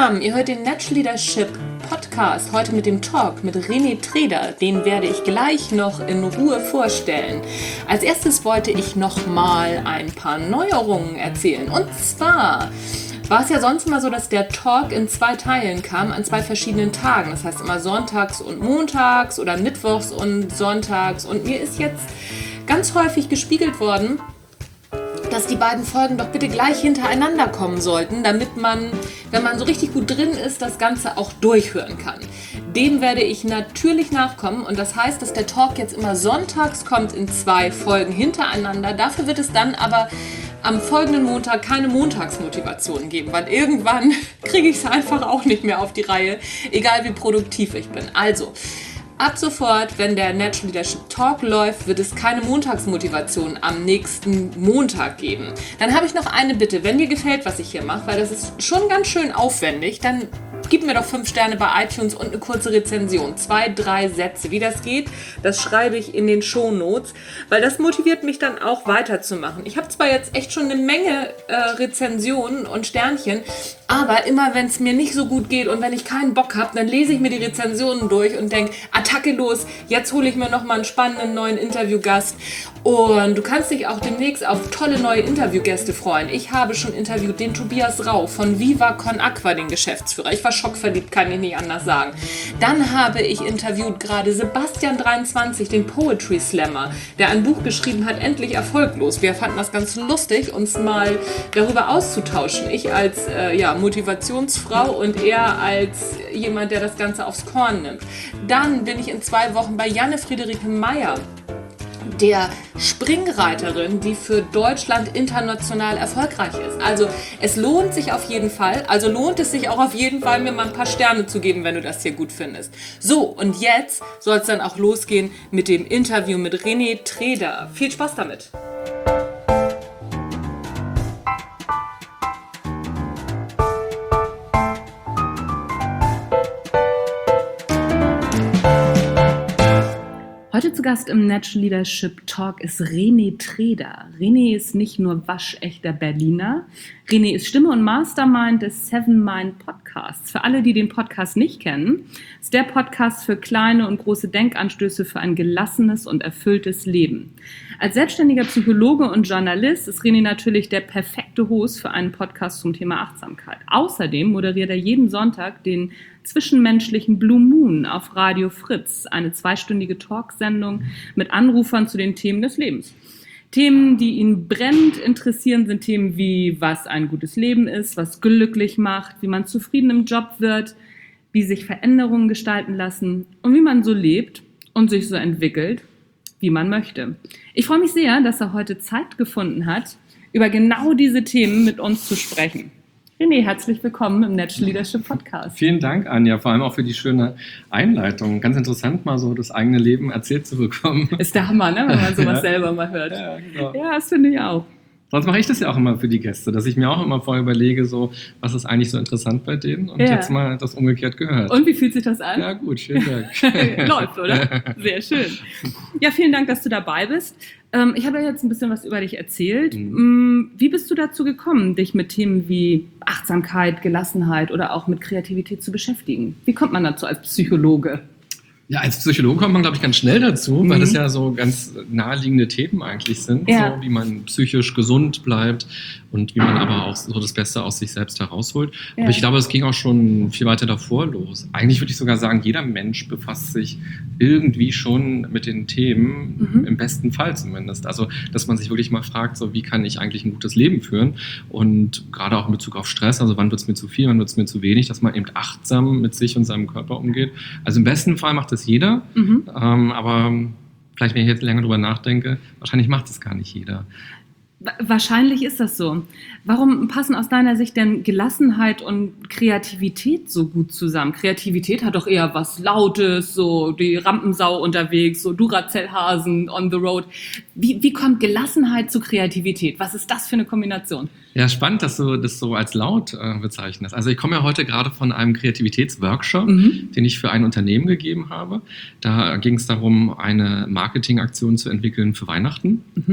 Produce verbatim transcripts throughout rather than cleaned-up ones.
zusammen, ihr hört den Natural Leadership Podcast, heute mit dem Talk mit René Treder. Den werde ich gleich noch in Ruhe vorstellen. Als erstes wollte ich noch mal ein paar Neuerungen erzählen. Und zwar war es ja sonst immer so, dass der Talk in zwei Teilen kam, an zwei verschiedenen Tagen. Das heißt immer sonntags und montags oder mittwochs und sonntags. Und mir ist jetzt ganz häufig gespiegelt worden, dass die beiden Folgen doch bitte gleich hintereinander kommen sollten, damit man, wenn man so richtig gut drin ist, das Ganze auch durchhören kann. Dem werde ich natürlich nachkommen und das heißt, dass der Talk jetzt immer sonntags kommt in zwei Folgen hintereinander. Dafür wird es dann aber am folgenden Montag keine Montagsmotivation geben, weil irgendwann kriege ich es einfach auch nicht mehr auf die Reihe, egal wie produktiv ich bin. Also, ab sofort, wenn der Natural Leadership Talk läuft, wird es keine Montagsmotivation am nächsten Montag geben. Dann habe ich noch eine Bitte, wenn dir gefällt, was ich hier mache, weil das ist schon ganz schön aufwendig, dann gib mir doch fünf Sterne bei iTunes und eine kurze Rezension. Zwei, drei Sätze. Wie das geht, das schreibe ich in den Shownotes, weil das motiviert mich dann auch weiterzumachen. Ich habe zwar jetzt echt schon eine Menge äh, Rezensionen und Sternchen, aber immer wenn es mir nicht so gut geht und wenn ich keinen Bock habe, dann lese ich mir die Rezensionen durch und denke, Attacke los, jetzt hole ich mir nochmal einen spannenden neuen Interviewgast. Und du kannst dich auch demnächst auf tolle neue Interviewgäste freuen. Ich habe schon interviewt den Tobias Rau von Viva Con Aqua, den Geschäftsführer. Ich war schockverliebt, kann ich nicht anders sagen. Dann habe ich interviewt gerade Sebastian dreiundzwanzig, den Poetry Slammer, der ein Buch geschrieben hat, Endlich erfolglos. Wir fanden das ganz lustig, uns mal darüber auszutauschen. Ich als äh, ja, Motivationsfrau und er als jemand, der das Ganze aufs Korn nimmt. Dann bin ich in zwei Wochen bei Janne Friederike Meyer, der Springreiterin, die für Deutschland international erfolgreich ist. Also es lohnt sich auf jeden Fall, also lohnt es sich auch auf jeden Fall, mir mal ein paar Sterne zu geben, wenn du das hier gut findest. So, und jetzt soll es dann auch losgehen mit dem Interview mit René Treder. Viel Spaß damit! Heute zu Gast im Natural Leadership Talk ist René Treder. René ist nicht nur waschechter Berliner, René ist Stimme und Mastermind des Seven Mind Podcasts. Für alle, die den Podcast nicht kennen, ist der Podcast für kleine und große Denkanstöße für ein gelassenes und erfülltes Leben. Als selbstständiger Psychologe und Journalist ist René natürlich der perfekte Host für einen Podcast zum Thema Achtsamkeit. Außerdem moderiert er jeden Sonntag den zwischenmenschlichen Blue Moon auf Radio Fritz, eine zweistündige Talksendung mit Anrufern zu den Themen des Lebens. Themen, die ihn brennend interessieren, sind Themen wie, was ein gutes Leben ist, was glücklich macht, wie man zufrieden im Job wird, wie sich Veränderungen gestalten lassen und wie man so lebt und sich so entwickelt, wie man möchte. Ich freue mich sehr, dass er heute Zeit gefunden hat, über genau diese Themen mit uns zu sprechen. René, herzlich willkommen im Natural Leadership Podcast. Vielen Dank, Anja, vor allem auch für die schöne Einleitung. Ganz interessant, mal so das eigene Leben erzählt zu bekommen. Ist der Hammer, ne, wenn man sowas ja. selber mal hört. Ja, genau. Ja, das finde ich auch. Sonst mache ich das ja auch immer für die Gäste, dass ich mir auch immer vorher überlege, so, was ist eigentlich so interessant bei denen und ja. jetzt mal das umgekehrt gehört. Und wie fühlt sich das an? Ja gut, vielen Dank. Läuft, oder? Sehr schön. Ja, vielen Dank, dass du dabei bist. Ähm, ich habe ja jetzt ein bisschen was über dich erzählt. Mhm. Wie bist du dazu gekommen, dich mit Themen wie Achtsamkeit, Gelassenheit oder auch mit Kreativität zu beschäftigen? Wie kommt man dazu als Psychologe? Ja, als Psychologe kommt man, glaube ich, ganz schnell dazu, mhm. weil das ja so ganz naheliegende Themen eigentlich sind, ja. so wie man psychisch gesund bleibt und wie man aber auch so das Beste aus sich selbst herausholt. Ja. Aber ich glaube, es ging auch schon viel weiter davor los. Eigentlich würde ich sogar sagen, jeder Mensch befasst sich irgendwie schon mit den Themen, mhm. im besten Fall zumindest. Also, dass man sich wirklich mal fragt, so wie kann ich eigentlich ein gutes Leben führen? Und gerade auch in Bezug auf Stress, also wann wird es mir zu viel, wann wird es mir zu wenig, dass man eben achtsam mit sich und seinem Körper umgeht. Also im besten Fall macht es jeder, mhm. ähm, aber vielleicht, wenn ich jetzt länger drüber nachdenke, wahrscheinlich macht es gar nicht jeder. Wahrscheinlich ist das so. Warum passen aus deiner Sicht denn Gelassenheit und Kreativität so gut zusammen? Kreativität hat doch eher was Lautes, so die Rampensau unterwegs, so Duracell-Hasen on the road. Wie, wie kommt Gelassenheit zu Kreativität? Was ist das für eine Kombination? Ja, spannend, dass du das so als laut äh, bezeichnest. Also ich komme ja heute gerade von einem Kreativitätsworkshop, mhm. den ich für ein Unternehmen gegeben habe. Da ging es darum, eine Marketingaktion zu entwickeln für Weihnachten. Mhm.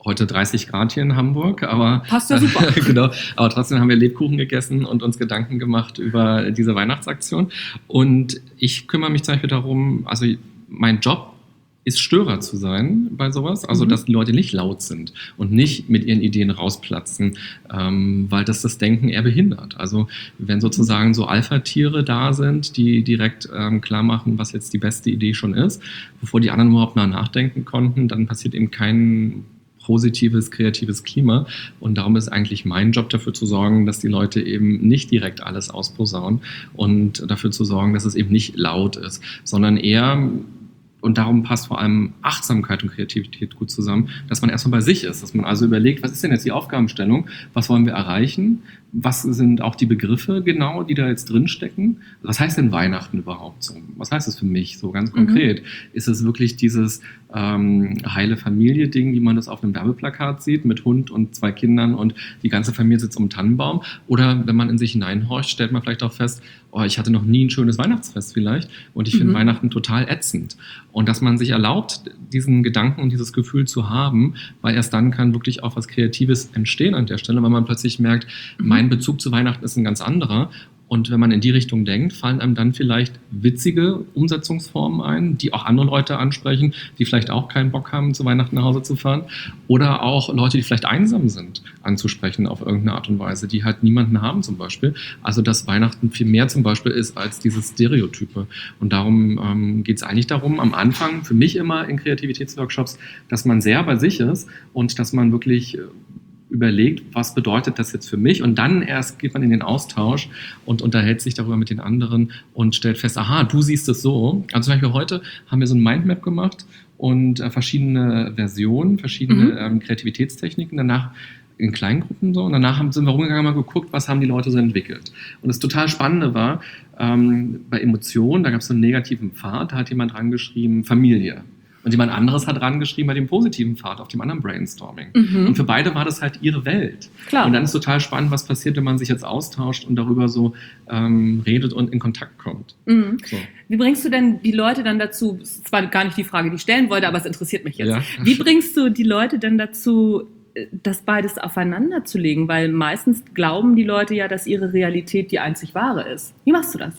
heute dreißig Grad hier in Hamburg, aber passt ja super. Äh, genau, aber trotzdem haben wir Lebkuchen gegessen und uns Gedanken gemacht über diese Weihnachtsaktion. Und ich kümmere mich zum Beispiel darum, also mein Job ist Störer zu sein bei sowas, also mhm. dass die Leute nicht laut sind und nicht mit ihren Ideen rausplatzen, ähm, weil das das Denken eher behindert. Also wenn sozusagen so Alpha-Tiere da sind, die direkt ähm, klar machen, was jetzt die beste Idee schon ist, bevor die anderen überhaupt mal nachdenken konnten, dann passiert eben kein positives, kreatives Klima. Und darum ist eigentlich mein Job, dafür zu sorgen, dass die Leute eben nicht direkt alles ausposaunen und dafür zu sorgen, dass es eben nicht laut ist, sondern eher, und darum passt vor allem Achtsamkeit und Kreativität gut zusammen, dass man erstmal bei sich ist, dass man also überlegt, was ist denn jetzt die Aufgabenstellung, was wollen wir erreichen, was sind auch die Begriffe genau, die da jetzt drinstecken, was heißt denn Weihnachten überhaupt so, was heißt das für mich so ganz konkret, mhm. ist es wirklich dieses ähm, heile Familie-Ding, wie man das auf einem Werbeplakat sieht, mit Hund und zwei Kindern und die ganze Familie sitzt um den Tannenbaum, oder wenn man in sich hineinhorcht, stellt man vielleicht auch fest, oh, ich hatte noch nie ein schönes Weihnachtsfest vielleicht und ich mhm. finde Weihnachten total ätzend. Und dass man sich erlaubt, diesen Gedanken und dieses Gefühl zu haben, weil erst dann kann wirklich auch was Kreatives entstehen an der Stelle, weil man plötzlich merkt, mhm. mein Bezug zu Weihnachten ist ein ganz anderer. Und wenn man in die Richtung denkt, fallen einem dann vielleicht witzige Umsetzungsformen ein, die auch andere Leute ansprechen, die vielleicht auch keinen Bock haben, zu Weihnachten nach Hause zu fahren. Oder auch Leute, die vielleicht einsam sind, anzusprechen auf irgendeine Art und Weise, die halt niemanden haben zum Beispiel. Also dass Weihnachten viel mehr zum Beispiel ist als dieses Stereotype. Und darum ähm, geht es eigentlich darum, am Anfang, für mich immer in Kreativitätsworkshops, dass man sehr bei sich ist und dass man wirklich überlegt, was bedeutet das jetzt für mich, und dann erst geht man in den Austausch und unterhält sich darüber mit den anderen und stellt fest, aha, du siehst es so. Also zum Beispiel heute haben wir so ein Mindmap gemacht und äh, verschiedene Versionen, verschiedene mhm. ähm, Kreativitätstechniken, danach in Kleingruppen so, und danach haben, sind wir rumgegangen und mal geguckt, was haben die Leute so entwickelt. Und das total Spannende war, ähm, bei Emotionen, da gab es so einen negativen Pfad, da hat jemand dran geschrieben, Familie. Und jemand anderes hat rangeschrieben bei dem positiven Pfad, auf dem anderen Brainstorming. Mhm. Und für beide war das halt ihre Welt. Klar. Und dann ist total spannend, was passiert, wenn man sich jetzt austauscht und darüber so ähm, redet und in Kontakt kommt. Mhm. So. Wie bringst du denn die Leute dann dazu, das ist zwar gar nicht die Frage, die ich stellen wollte, aber es interessiert mich jetzt. Ja. Wie bringst du die Leute denn dazu, das beides aufeinander zu legen? Weil meistens glauben die Leute ja, dass ihre Realität die einzig wahre ist. Wie machst du das?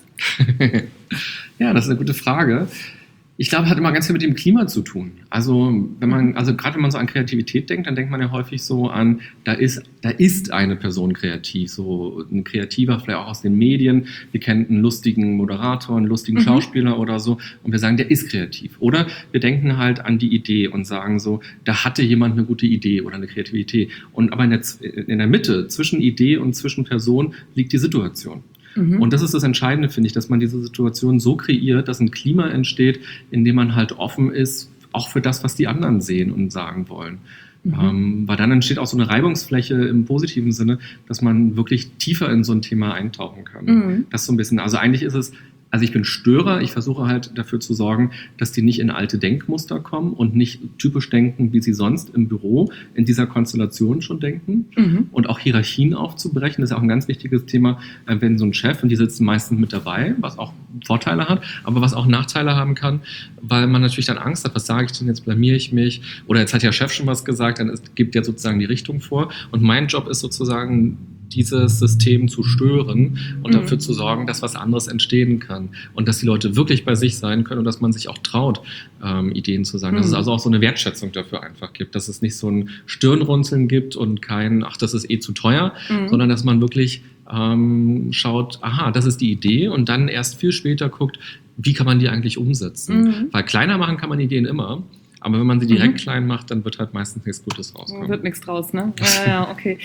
Ja, das ist eine gute Frage. Ich glaube, hat immer ganz viel mit dem Klima zu tun. Also, wenn man, also gerade wenn man so an Kreativität denkt, dann denkt man ja häufig so an, da ist, da ist eine Person kreativ, so ein Kreativer, vielleicht auch aus den Medien. Wir kennen einen lustigen Moderator, einen lustigen mhm. Schauspieler oder so, und wir sagen, der ist kreativ. Oder wir denken halt an die Idee und sagen so, da hatte jemand eine gute Idee oder eine Kreativität. Und aber in der, in der Mitte, zwischen Idee und zwischen Person, liegt die Situation. Mhm. Und das ist das Entscheidende, finde ich, dass man diese Situation so kreiert, dass ein Klima entsteht, in dem man halt offen ist, auch für das, was die anderen sehen und sagen wollen. Mhm. Ähm, weil dann entsteht auch so eine Reibungsfläche im positiven Sinne, dass man wirklich tiefer in so ein Thema eintauchen kann. Mhm. Das ist so ein bisschen, also eigentlich ist es, also ich bin Störer, ich versuche halt dafür zu sorgen, dass die nicht in alte Denkmuster kommen und nicht typisch denken, wie sie sonst im Büro in dieser Konstellation schon denken. Mhm. Und auch Hierarchien aufzubrechen, das ist auch ein ganz wichtiges Thema, wenn so ein Chef, und die sitzen meistens mit dabei, was auch Vorteile hat, aber was auch Nachteile haben kann, weil man natürlich dann Angst hat, was sage ich denn, jetzt blamiere ich mich, oder jetzt hat der Chef schon was gesagt, dann ist, gibt der sozusagen die Richtung vor, und mein Job ist sozusagen, dieses System zu stören und mhm. dafür zu sorgen, dass was anderes entstehen kann und dass die Leute wirklich bei sich sein können und dass man sich auch traut, ähm, Ideen zu sagen. Mhm. Dass es also auch so eine Wertschätzung dafür einfach gibt, dass es nicht so ein Stirnrunzeln gibt und kein, ach, das ist eh zu teuer, mhm. sondern dass man wirklich ähm, schaut, aha, das ist die Idee, und dann erst viel später guckt, wie kann man die eigentlich umsetzen. Mhm. Weil kleiner machen kann man Ideen immer, aber wenn man sie direkt mhm. klein macht, dann wird halt meistens nichts Gutes rauskommen. Wird nichts draus, ne? Ja, ja, okay.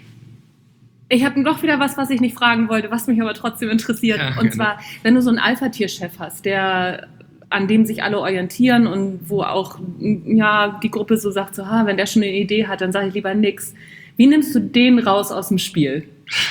Ich habe doch wieder was, was ich nicht fragen wollte, was mich aber trotzdem interessiert. Ja, und genau. zwar, wenn du so einen Alpha-Tier-Chef hast, der, an dem sich alle orientieren und wo auch ja, die Gruppe so sagt, so, ha, wenn der schon eine Idee hat, dann sage ich lieber nix. Wie nimmst du den raus aus dem Spiel?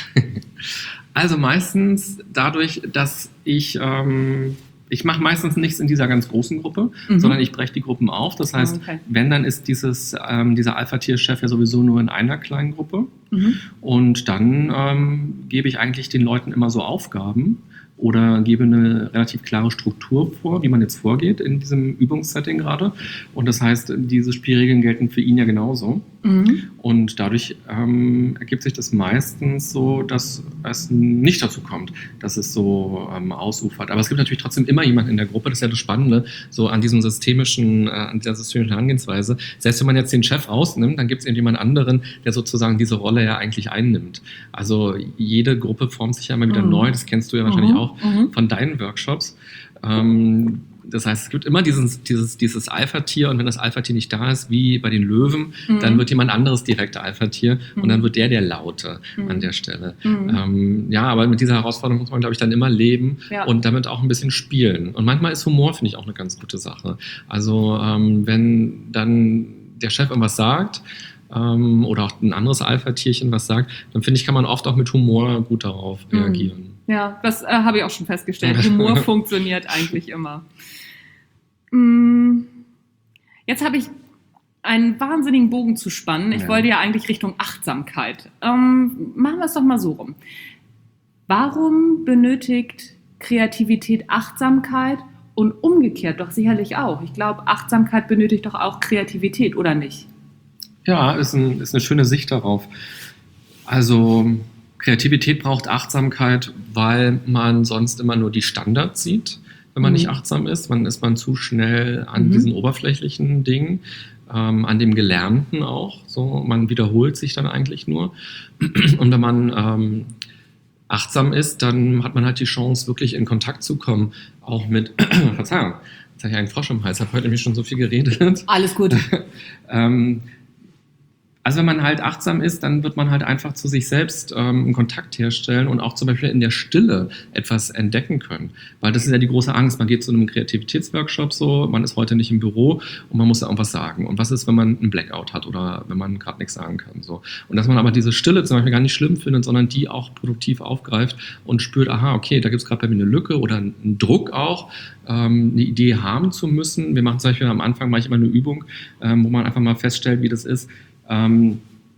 Also meistens dadurch, dass ich... Ähm Ich mache meistens nichts in dieser ganz großen Gruppe, mhm. sondern ich breche die Gruppen auf. Das heißt, okay. wenn, dann ist dieses, ähm, dieser Alpha-Tier-Chef ja sowieso nur in einer kleinen Gruppe. Mhm. Und dann ähm, gebe ich eigentlich den Leuten immer so Aufgaben, oder gebe eine relativ klare Struktur vor, wie man jetzt vorgeht in diesem Übungssetting gerade. Und das heißt, diese Spielregeln gelten für ihn ja genauso. Mhm. Und dadurch ähm, ergibt sich das meistens so, dass es nicht dazu kommt, dass es so ähm, ausufert. Aber es gibt natürlich trotzdem immer jemanden in der Gruppe, das ist ja das Spannende, so an diesem systemischen, äh, an dieser systemischen Herangehensweise. Selbst wenn man jetzt den Chef rausnimmt, dann gibt es irgendjemand anderen, der sozusagen diese Rolle ja eigentlich einnimmt. Also jede Gruppe formt sich ja immer wieder mhm. neu, das kennst du ja wahrscheinlich mhm. auch mhm. von deinen Workshops. Ähm, Das heißt, es gibt immer dieses, dieses, dieses Alpha-Tier und wenn das Alpha-Tier nicht da ist, wie bei den Löwen, mhm. dann wird jemand anderes direkt Alpha-Tier mhm. und dann wird der der Laute mhm. an der Stelle. Mhm. Ähm, ja, aber mit dieser Herausforderung muss man, glaube ich, dann immer leben ja. und damit auch ein bisschen spielen. Und manchmal ist Humor, finde ich, auch eine ganz gute Sache. Also ähm, wenn dann der Chef irgendwas sagt, ähm, oder auch ein anderes Alpha-Tierchen was sagt, dann finde ich, kann man oft auch mit Humor gut darauf mhm. reagieren. Ja, das äh, habe ich auch schon festgestellt. Humor funktioniert eigentlich immer. Jetzt habe ich einen wahnsinnigen Bogen zu spannen. Ich ja. wollte ja eigentlich Richtung Achtsamkeit. Ähm, machen wir es doch mal so rum. Warum benötigt Kreativität Achtsamkeit und umgekehrt doch sicherlich auch? Ich glaube, Achtsamkeit benötigt doch auch Kreativität, oder nicht? Ja, ist, ein, ist eine schöne Sicht darauf. Also Kreativität braucht Achtsamkeit, weil man sonst immer nur die Standards sieht. Wenn man mhm. nicht achtsam ist, dann ist man zu schnell an mhm. diesen oberflächlichen Dingen, ähm, an dem Gelernten auch. So, man wiederholt sich dann eigentlich nur. Und wenn man ähm, achtsam ist, dann hat man halt die Chance, wirklich in Kontakt zu kommen, auch mit, Verzeihung, jetzt habe ich einen Frosch im Hals, ich habe heute nämlich schon so viel geredet. Alles gut. ähm, Also wenn man halt achtsam ist, dann wird man halt einfach zu sich selbst ähm, einen Kontakt herstellen und auch zum Beispiel in der Stille etwas entdecken können. Weil das ist ja die große Angst. Man geht zu einem Kreativitätsworkshop so, man ist heute nicht im Büro und man muss da irgendwas sagen. Und was ist, wenn man einen Blackout hat oder wenn man gerade nichts sagen kann? So. Und dass man aber diese Stille zum Beispiel gar nicht schlimm findet, sondern die auch produktiv aufgreift und spürt, aha, okay, da gibt es gerade bei mir eine Lücke oder einen Druck auch, ähm, eine Idee haben zu müssen. Wir machen zum Beispiel am Anfang mache ich immer eine Übung, ähm, wo man einfach mal feststellt, wie das ist, Ähm,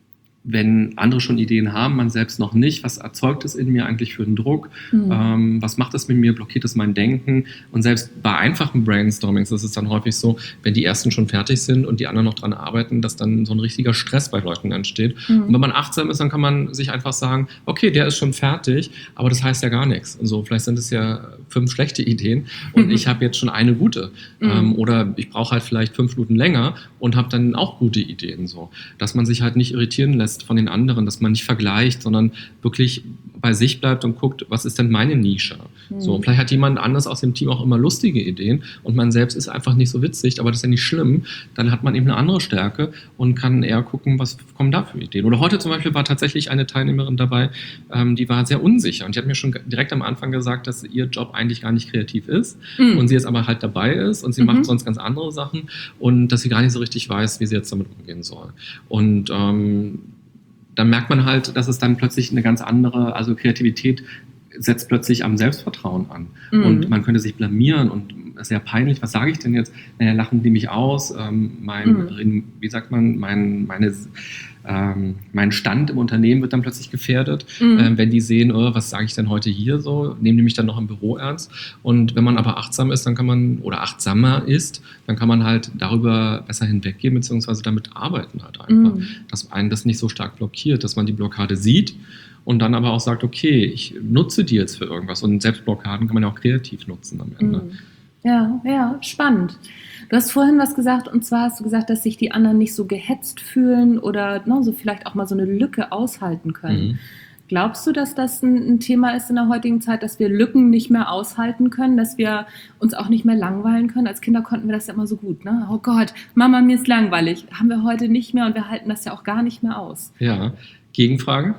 wenn andere schon Ideen haben, man selbst noch nicht, was erzeugt es in mir eigentlich für einen Druck? Mhm. Ähm, was macht es mit mir? Blockiert es mein Denken? Und selbst bei einfachen Brainstormings ist es dann häufig so, wenn die ersten schon fertig sind und die anderen noch dran arbeiten, dass dann so ein richtiger Stress bei Leuten entsteht. Mhm. Und wenn man achtsam ist, dann kann man sich einfach sagen, okay, der ist schon fertig, aber das heißt ja gar nichts. Also vielleicht sind es ja fünf schlechte Ideen und mhm. ich habe jetzt schon eine gute. Mhm. Ähm, oder ich brauche halt vielleicht fünf Minuten länger und habe dann auch gute Ideen. So. Dass man sich halt nicht irritieren lässt von den anderen, dass man nicht vergleicht, sondern wirklich bei sich bleibt und guckt, was ist denn meine Nische? Mhm. So, vielleicht hat jemand anders aus dem Team auch immer lustige Ideen und man selbst ist einfach nicht so witzig, aber das ist ja nicht schlimm. Dann hat man eben eine andere Stärke und kann eher gucken, was kommen da für Ideen. Oder heute zum Beispiel war tatsächlich eine Teilnehmerin dabei, ähm, die war sehr unsicher und die hat mir schon direkt am Anfang gesagt, dass ihr Job eigentlich gar nicht kreativ ist mhm. und sie jetzt aber halt dabei ist und sie mhm. macht sonst ganz andere Sachen und dass sie gar nicht so richtig weiß, wie sie jetzt damit umgehen soll. Und ähm, dann merkt man halt, dass es dann plötzlich eine ganz andere, also Kreativität setzt plötzlich am Selbstvertrauen an. Mhm. Und man könnte sich blamieren und es ist ja peinlich, was sage ich denn jetzt? Naja, lachen die mich aus? Ähm, mein, mhm. wie sagt man, mein, meine, ähm, mein Stand im Unternehmen wird dann plötzlich gefährdet, mhm. ähm, wenn die sehen, oh, was sage ich denn heute hier so? Nehmen die mich dann noch im Büro ernst? Und wenn man aber achtsam ist, dann kann man, oder achtsamer ist, dann kann man halt darüber besser hinweggehen, beziehungsweise damit arbeiten halt einfach. Mhm. Dass einen das nicht so stark blockiert, dass man die Blockade sieht und dann aber auch sagt, okay, ich nutze die jetzt für irgendwas. Und Selbstblockaden kann man ja auch kreativ nutzen am Ende. Mhm. Ja, ja, spannend. Du hast vorhin was gesagt, und zwar hast du gesagt, dass sich die anderen nicht so gehetzt fühlen oder no, so vielleicht auch mal so eine Lücke aushalten können. Mhm. Glaubst du, dass das ein, ein Thema ist in der heutigen Zeit, dass wir Lücken nicht mehr aushalten können, dass wir uns auch nicht mehr langweilen können? Als Kinder konnten wir das ja immer so gut, ne? Oh Gott, Mama, mir ist langweilig. Haben wir heute nicht mehr und wir halten das ja auch gar nicht mehr aus. Ja. Gegenfrage.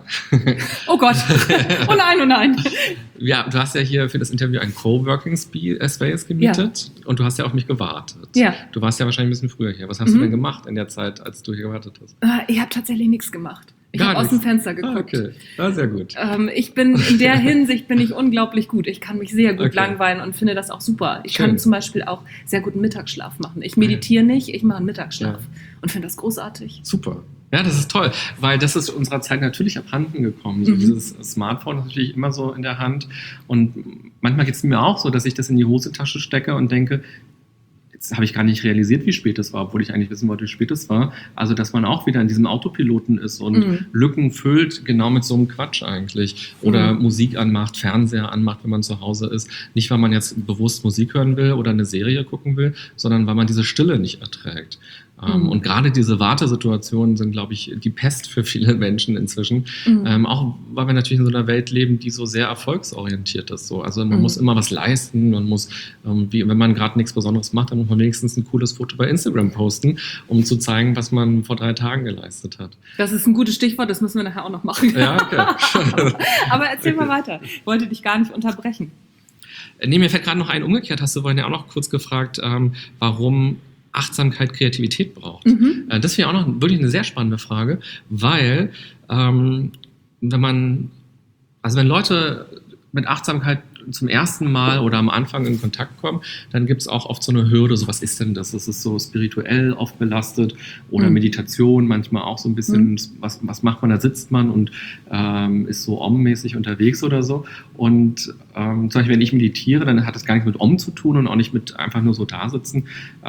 Oh Gott. Oh nein, oh nein. Ja, du hast ja hier für das Interview einen Coworking Space gemietet ja. und du hast ja auf mich gewartet. Ja. Du warst ja wahrscheinlich ein bisschen früher hier. Was hast mhm. du denn gemacht in der Zeit, als du hier gewartet hast? Ich habe tatsächlich nichts gemacht. Ich habe aus dem Fenster geguckt. Ah, okay, ah, sehr gut. Ähm, ich bin in der Hinsicht bin ich unglaublich gut. Ich kann mich sehr gut okay. langweilen und finde das auch super. Ich Schön. kann zum Beispiel auch sehr gut einen Mittagsschlaf machen. Ich meditiere nicht, ich mache einen Mittagsschlaf ja. und finde das großartig. Super. Ja, das ist toll, weil das ist unserer Zeit natürlich abhanden gekommen. So Mhm. dieses Smartphone ist natürlich immer so in der Hand. Und manchmal geht es mir auch so, dass ich das in die Hosentasche stecke und denke, jetzt habe ich gar nicht realisiert, wie spät es war, obwohl ich eigentlich wissen wollte, wie spät es war. Also, dass man auch wieder in diesem Autopiloten ist und Mhm. Lücken füllt, genau mit so einem Quatsch eigentlich. Oder Mhm. Musik anmacht, Fernseher anmacht, wenn man zu Hause ist. Nicht, weil man jetzt bewusst Musik hören will oder eine Serie gucken will, sondern weil man diese Stille nicht erträgt. Ähm, Mhm. Und gerade diese Wartesituationen sind, glaube ich, die Pest für viele Menschen inzwischen. Mhm. Ähm, auch weil wir natürlich in so einer Welt leben, die so sehr erfolgsorientiert ist. So. Also man Mhm. muss immer was leisten, man muss, ähm, wie, wenn man gerade nichts Besonderes macht, dann muss man wenigstens ein cooles Foto bei Instagram posten, um zu zeigen, was man vor drei Tagen geleistet hat. Das ist ein gutes Stichwort, das müssen wir nachher auch noch machen. Ja, okay. Aber erzähl mal Okay. weiter. Ich wollte dich gar nicht unterbrechen. Nee, mir fällt gerade noch ein, umgekehrt hast du vorhin ja auch noch kurz gefragt, ähm, warum Achtsamkeit Kreativität braucht. Mhm. Äh, das wäre auch noch wirklich eine sehr spannende Frage, weil ähm, wenn man, also wenn Leute mit Achtsamkeit zum ersten Mal oder am Anfang in Kontakt kommen, dann gibt es auch oft so eine Hürde, so was ist denn das? Das ist so spirituell oft belastet oder Mhm. Meditation, manchmal auch so ein bisschen, Mhm. was, was macht man, da sitzt man und ähm, ist so Om-mäßig unterwegs oder so. Und ähm, zum Beispiel, wenn ich meditiere, dann hat das gar nichts mit Om zu tun und auch nicht mit einfach nur so da sitzen.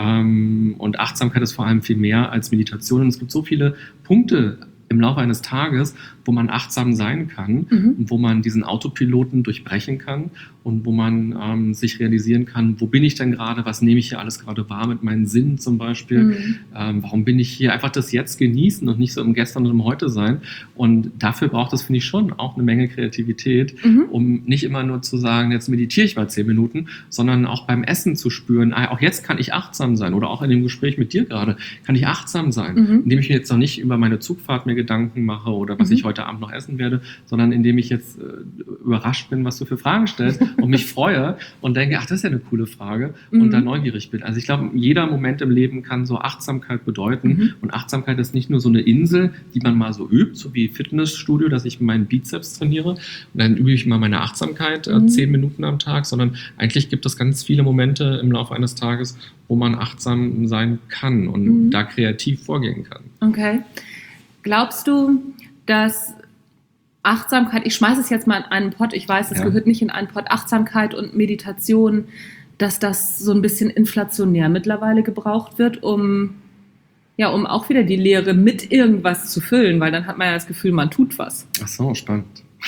Ähm, und Achtsamkeit ist vor allem viel mehr als Meditation. Und es gibt so viele Punkte im Laufe eines Tages, wo man achtsam sein kann, Mhm. wo man diesen Autopiloten durchbrechen kann und wo man ähm, sich realisieren kann, wo bin ich denn gerade, was nehme ich hier alles gerade wahr mit meinen Sinnen zum Beispiel, Mhm. ähm, warum bin ich hier, einfach das Jetzt genießen und nicht so im Gestern und im Heute sein. Und dafür braucht es, finde ich, schon auch eine Menge Kreativität, Mhm. um nicht immer nur zu sagen, jetzt meditiere ich mal zehn Minuten, sondern auch beim Essen zu spüren, ah, auch jetzt kann ich achtsam sein oder auch in dem Gespräch mit dir gerade, kann ich achtsam sein, Mhm. indem ich mir jetzt noch nicht über meine Zugfahrt mir Gedanken mache oder was Mhm. ich heute Abend noch essen werde, sondern indem ich jetzt äh, überrascht bin, was du für Fragen stellst und mich freue und denke, ach, das ist ja eine coole Frage und Mhm. dann neugierig bin. Also ich glaube, jeder Moment im Leben kann so Achtsamkeit bedeuten Mhm. und Achtsamkeit ist nicht nur so eine Insel, die man mal so übt, so wie Fitnessstudio, dass ich meinen Bizeps trainiere und dann übe ich mal meine Achtsamkeit äh, Mhm. zehn Minuten am Tag, sondern eigentlich gibt es ganz viele Momente im Laufe eines Tages, wo man achtsam sein kann und Mhm. da kreativ vorgehen kann. Okay. Glaubst du, dass Achtsamkeit, ich schmeiße es jetzt mal in einen Pott, ich weiß, es Ja. gehört nicht in einen Pott, Achtsamkeit und Meditation, dass das so ein bisschen inflationär mittlerweile gebraucht wird, um, ja, um auch wieder die Leere mit irgendwas zu füllen, weil dann hat man ja das Gefühl, man tut was. Ach so, spannend.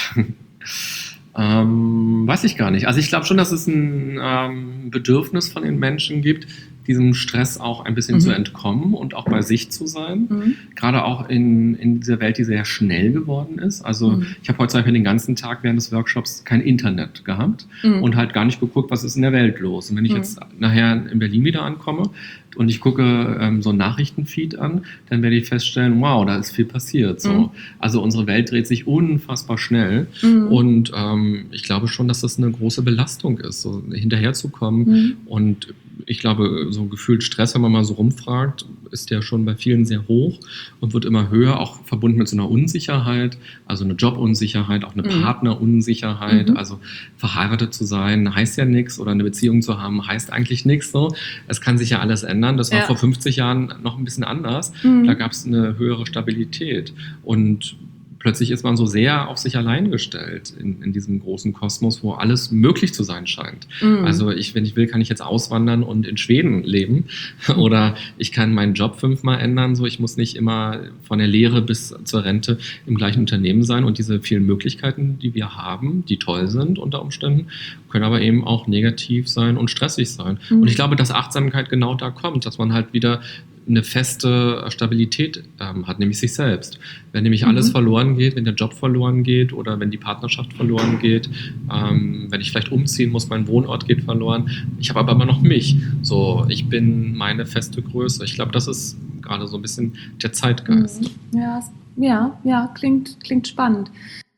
ähm, weiß ich gar nicht. Also ich glaube schon, dass es ein ähm, Bedürfnis von den Menschen gibt, diesem Stress auch ein bisschen Mhm. zu entkommen und auch bei sich zu sein. Mhm. Gerade auch in, in dieser Welt, die sehr schnell geworden ist. Also Mhm. ich habe heute zum Beispiel den ganzen Tag während des Workshops kein Internet gehabt Mhm. und halt gar nicht geguckt, was ist in der Welt los. Und wenn ich Mhm. jetzt nachher in Berlin wieder ankomme und ich gucke ähm, so einen Nachrichtenfeed an, dann werde ich feststellen, wow, da ist viel passiert. So. Mhm. Also unsere Welt dreht sich unfassbar schnell. Mhm. Und ähm, ich glaube schon, dass das eine große Belastung ist, so hinterherzukommen. Mhm. Und ich glaube, so gefühlt Stress, wenn man mal so rumfragt, ist ja schon bei vielen sehr hoch und wird immer höher, auch verbunden mit so einer Unsicherheit, also eine Jobunsicherheit, auch eine Mhm. Partnerunsicherheit. Mhm. Also verheiratet zu sein heißt ja nichts oder eine Beziehung zu haben heißt eigentlich nichts so. Es kann sich ja alles ändern. Das war Ja. vor fünfzig Jahren noch ein bisschen anders. Mhm. Da gab es eine höhere Stabilität und plötzlich ist man so sehr auf sich allein gestellt in, in diesem großen Kosmos, wo alles möglich zu sein scheint. Mhm. Also ich, wenn ich will, kann ich jetzt auswandern und in Schweden leben oder ich kann meinen Job fünfmal ändern. So, ich muss nicht immer von der Lehre bis zur Rente im gleichen Unternehmen sein und diese vielen Möglichkeiten, die wir haben, die toll sind unter Umständen, können aber eben auch negativ sein und stressig sein. Mhm. Und ich glaube, dass Achtsamkeit genau da kommt, dass man halt wieder eine feste Stabilität ähm, hat, nämlich sich selbst. Wenn nämlich alles Mhm. verloren geht, wenn der Job verloren geht oder wenn die Partnerschaft verloren geht, ähm, wenn ich vielleicht umziehen muss, mein Wohnort geht verloren. Ich habe aber immer noch mich. So, ich bin meine feste Größe. Ich glaube, das ist gerade so ein bisschen der Zeitgeist. Mhm. Ja, es- ja, ja, klingt, klingt spannend.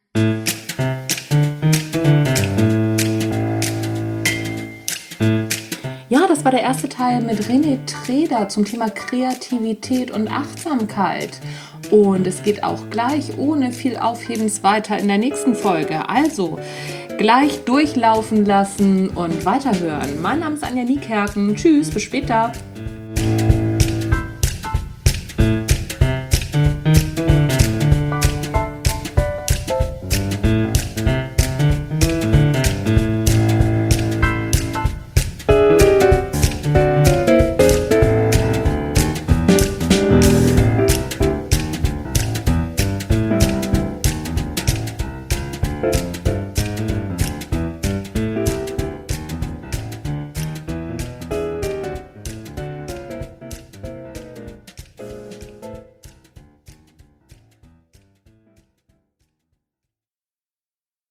Ja, das war der erste Teil mit René Treder zum Thema Kreativität und Achtsamkeit. Und es geht auch gleich ohne viel Aufhebens weiter in der nächsten Folge. Also gleich durchlaufen lassen und weiterhören. Mein Name ist Anja Niekerken. Tschüss, bis später.